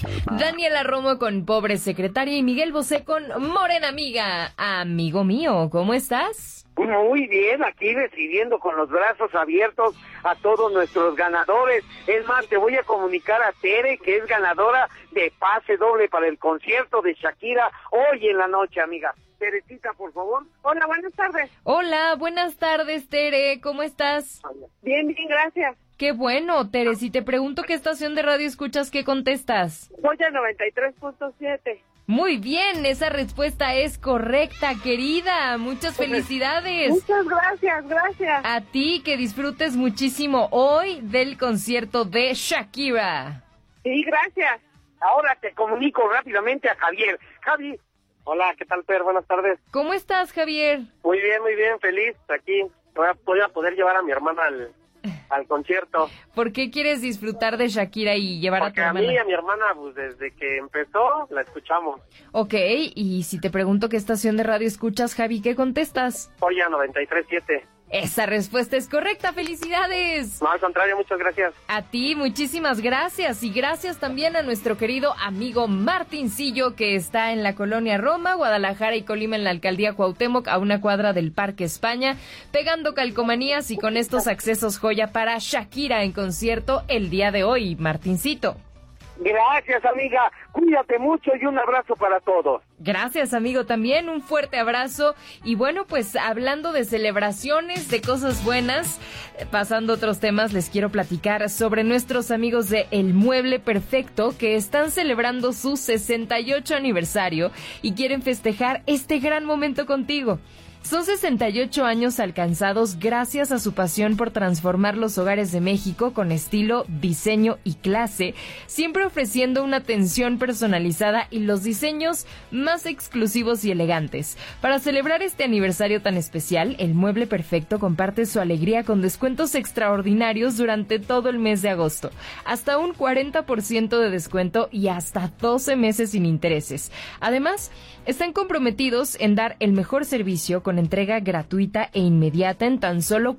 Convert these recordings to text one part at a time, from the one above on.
Daniela Romo con Pobre Secretaria y Miguel Bosé con Morena Amiga. Amigo mío, ¿cómo estás? Muy bien, aquí recibiendo con los brazos abiertos a todos nuestros ganadores. Es más, te voy a comunicar a Tere, que es ganadora de pase doble para el concierto de Shakira hoy en la noche, amiga. Teresita, por favor. Hola, buenas tardes. Hola, buenas tardes, Tere, ¿cómo estás? Bien, gracias. Qué bueno, Tere, si te pregunto qué estación de radio escuchas, ¿qué contestas? Joya 93.7. Muy bien, esa respuesta es correcta, querida. Muchas felicidades. Muchas gracias. A ti, que disfrutes muchísimo hoy del concierto de Shakira. Sí, gracias. Ahora te comunico rápidamente a Javier. Javi. Hola, ¿qué tal, Per? Buenas tardes. ¿Cómo estás, Javier? Muy bien, feliz. Aquí voy a poder llevar a mi hermana al concierto. ¿Por qué quieres disfrutar de Shakira y llevar a tu hermana? Porque a mí y a mi hermana, pues desde que empezó, la escuchamos. Ok, y si te pregunto qué estación de radio escuchas, Javi, ¿qué contestas? Joya 93.7. Esa respuesta es correcta, ¡felicidades! No, al contrario, muchas gracias. A ti, muchísimas gracias, y gracias también a nuestro querido amigo Martincillo, que está en la colonia Roma, Guadalajara y Colima, en la alcaldía Cuauhtémoc, a una cuadra del Parque España, pegando calcomanías y con estos accesos joya para Shakira en concierto el día de hoy, Martincito. Gracias, amiga. Cuídate mucho y un abrazo para todos. Gracias, amigo, también un fuerte abrazo. Y bueno, pues hablando de celebraciones, de cosas buenas, pasando a otros temas, les quiero platicar sobre nuestros amigos de El Mueble Perfecto, que están celebrando su 68 aniversario y quieren festejar este gran momento contigo. Son 68 años alcanzados gracias a su pasión por transformar los hogares de México con estilo, diseño y clase, siempre ofreciendo una atención personalizada y los diseños más exclusivos y elegantes. Para celebrar este aniversario tan especial, El Mueble Perfecto comparte su alegría con descuentos extraordinarios durante todo el mes de agosto, hasta un 40% de descuento y hasta 12 meses sin intereses. Además, están comprometidos en dar el mejor servicio con entrega gratuita e inmediata en tan solo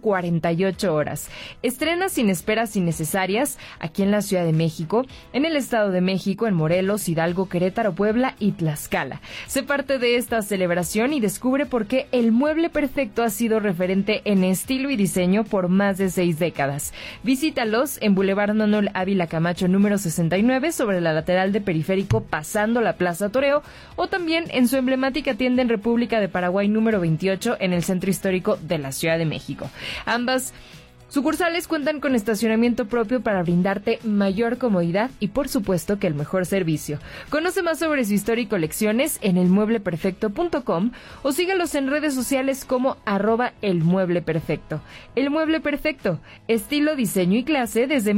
48 horas. Estrena sin esperas innecesarias aquí en la Ciudad de México, en el Estado de México, en Morelos, Hidalgo, Querétaro, Puebla y Tlaxcala. Sé parte de esta celebración y descubre por qué El Mueble Perfecto ha sido referente en estilo y diseño por más de 6 décadas. Visítalos en Boulevard Manuel Ávila Camacho número 69, sobre la lateral de Periférico, pasando la Plaza Toreo, o también en su emblemática tienda en República de Paraguay número 28 en el Centro Histórico de la Ciudad de México. Ambas sucursales cuentan con estacionamiento propio para brindarte mayor comodidad y, por supuesto, que el mejor servicio. Conoce más sobre su historia y colecciones en elmuebleperfecto.com o sígalos en redes sociales como @elmuebleperfecto. El Mueble Perfecto, estilo, diseño y clase desde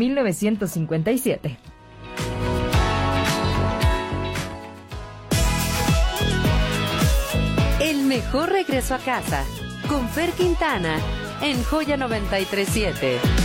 1957. El mejor regreso a casa, con Fer Quintana, en Joya 93.7.